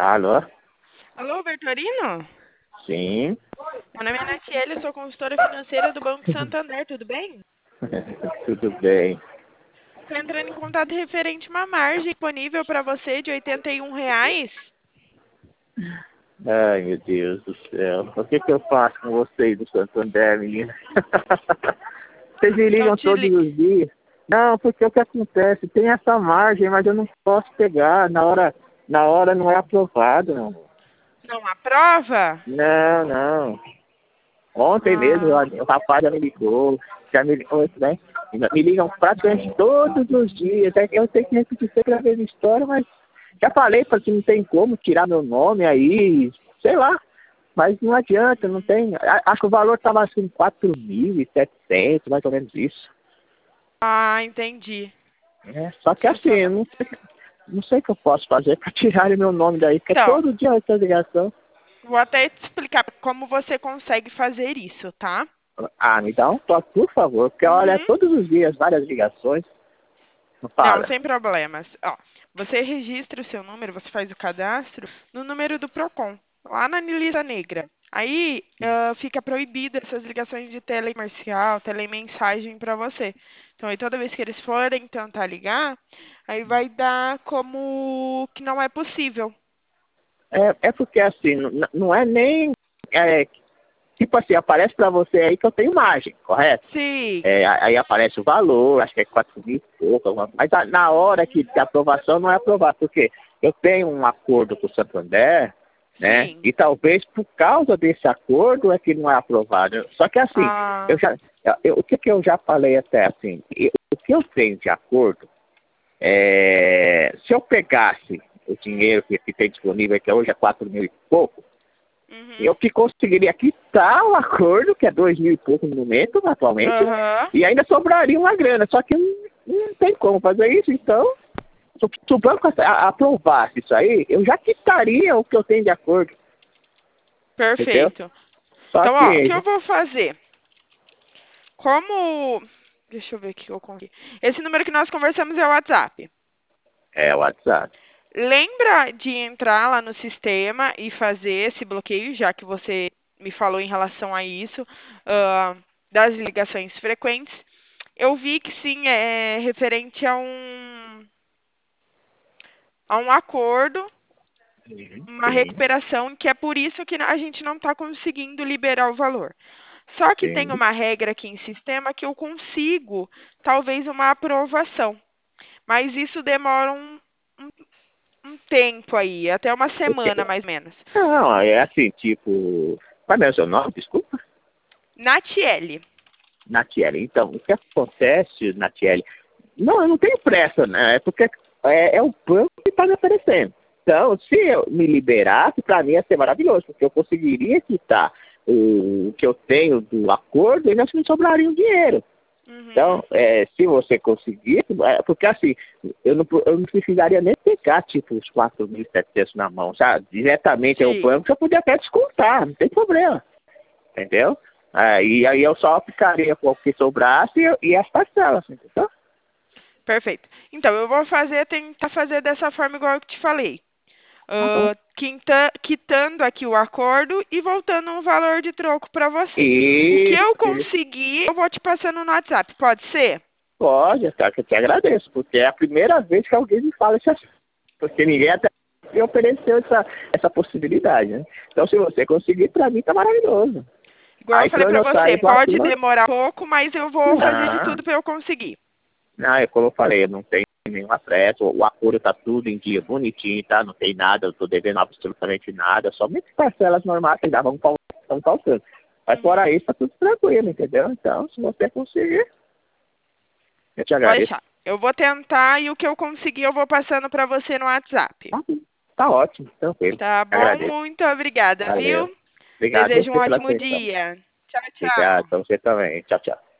Alô? Alô, Bertorino? Sim. Meu nome é Natiele, eu sou consultora financeira do Banco Santander, tudo bem? Tudo bem. Estou entrando em contato referente a uma margem disponível para você de R$ 81. Ai, meu Deus do céu. O que eu faço com vocês do Santander, menina? Vocês me Então, ligam todos os dias? Não, porque o que acontece? Tem essa margem, mas eu não posso pegar. Na hora não é aprovado, não. não aprova? Não, não. Ontem mesmo Ah, o rapaz já me ligou, né? Me ligam praticamente todos os dias. Eu tenho que repetir sempre a mesma história, mas já falei para que não tem como tirar meu nome aí, sei lá. Mas não adianta, não tem. Acho que o valor estava assim, 4.700, mais ou menos isso. entendi. É, só que Deixa eu assim, só... eu não sei o que eu posso fazer para tirar meu nome daí, porque Então, todo dia essa ligação. vou até te explicar como você consegue fazer isso, tá? Ah, me dá um toque, por favor, porque olha, Uhum. todos os dias, várias ligações. Não Não, fala. sem problemas. Ó, você registra o seu número, você faz o cadastro no número do Procon, lá na lista negra. Aí fica proibido essas ligações de telecomercial, telemensagem para você. Então, aí toda vez que eles forem tentar ligar, aí vai dar como que não é possível. É porque assim, não é nem. Tipo assim, aparece para você aí que eu tenho margem, correto? Sim. Aí aparece o valor, acho que é 4.000 e pouco, mas na hora que a aprovação não é aprovado, porque eu tenho um acordo com o Santander, né? Sim. E talvez por causa desse acordo é que não é aprovado. Só que assim, Ah, o que eu já falei até assim, o que eu tenho de acordo, se eu pegasse o dinheiro que tem disponível, que hoje é 4.000 e pouco, uhum. eu que conseguiria quitar o acordo, que é 2.000 e pouco no momento, atualmente, Aham. e ainda sobraria uma grana. Só que não tem como fazer isso. Então, se o banco aprovasse isso aí, eu já quitaria o que eu tenho de acordo, entendeu? Perfeito. Só Então, ó, o que que eu vou fazer? Como. Deixa eu ver aqui o que eu consegui. Esse número que nós conversamos é o WhatsApp. é o WhatsApp. Lembra de entrar lá no sistema e fazer esse bloqueio, já que você me falou em relação a isso, ah, das ligações frequentes. Eu vi que sim, é referente a um acordo, uma Sim, recuperação, que é por isso que a gente não está conseguindo liberar o valor. Só que tem sim. uma regra aqui em sistema que eu consigo, talvez, uma aprovação. Mas isso demora um tempo aí, até uma O quê? semana mais ou menos. Não, é assim, tipo. Qual é o seu nome? Desculpa. Natiele. Natiele. Então, o que acontece, Natiele? Não, eu não tenho pressa, né? É porque é o banco que está me oferecendo. Então, se eu me liberasse, para mim ia ser maravilhoso, porque eu conseguiria quitar o que eu tenho do acordo e ainda assim me sobraria um dinheiro. Uhum. Então, se você conseguir, porque assim, eu não precisaria nem pegar, tipo, os 4.700 na mão, sabe? Diretamente ao Sim, banco, eu podia até descontar, não tem problema, entendeu? E aí eu só ficaria com o que sobrasse e as parcelas, entendeu? perfeito. Então, eu vou tentar fazer dessa forma igual eu te falei. Tá bom. Quitando aqui o acordo e voltando um valor de troco para você. O que Isso, eu isso. conseguir, eu vou te passando no WhatsApp. Pode ser? Pode, cara, que eu te agradeço, porque é a primeira vez que alguém me fala esse assunto. Porque ninguém até me ofereceu essa possibilidade, né? Então, se você conseguir, pra mim tá maravilhoso. Igual eu Aí, falei quando para eu você, sair do pode acordo, demorar um pouco, mas eu vou fazer de não, tudo para eu conseguir. não, é como eu falei, eu não tenho nenhuma pressa, o acordo tá tudo em dia bonitinho, tá? Não tem nada, eu tô devendo absolutamente nada, somente parcelas normais que já estão faltando. Mas Uhum. fora isso, tá tudo tranquilo, entendeu? Então, se você conseguir, eu te Pode agradeço. deixar. Eu vou tentar e o que eu conseguir eu vou passando para você no WhatsApp. Tá, tá ótimo, tranquilo. Tá bom? Agradeço. Muito obrigada, Valeu. viu? Obrigado a Desejo um você pela ótimo atenção. dia. Tchau, Obrigado tchau. pra você também. Tchau, tchau.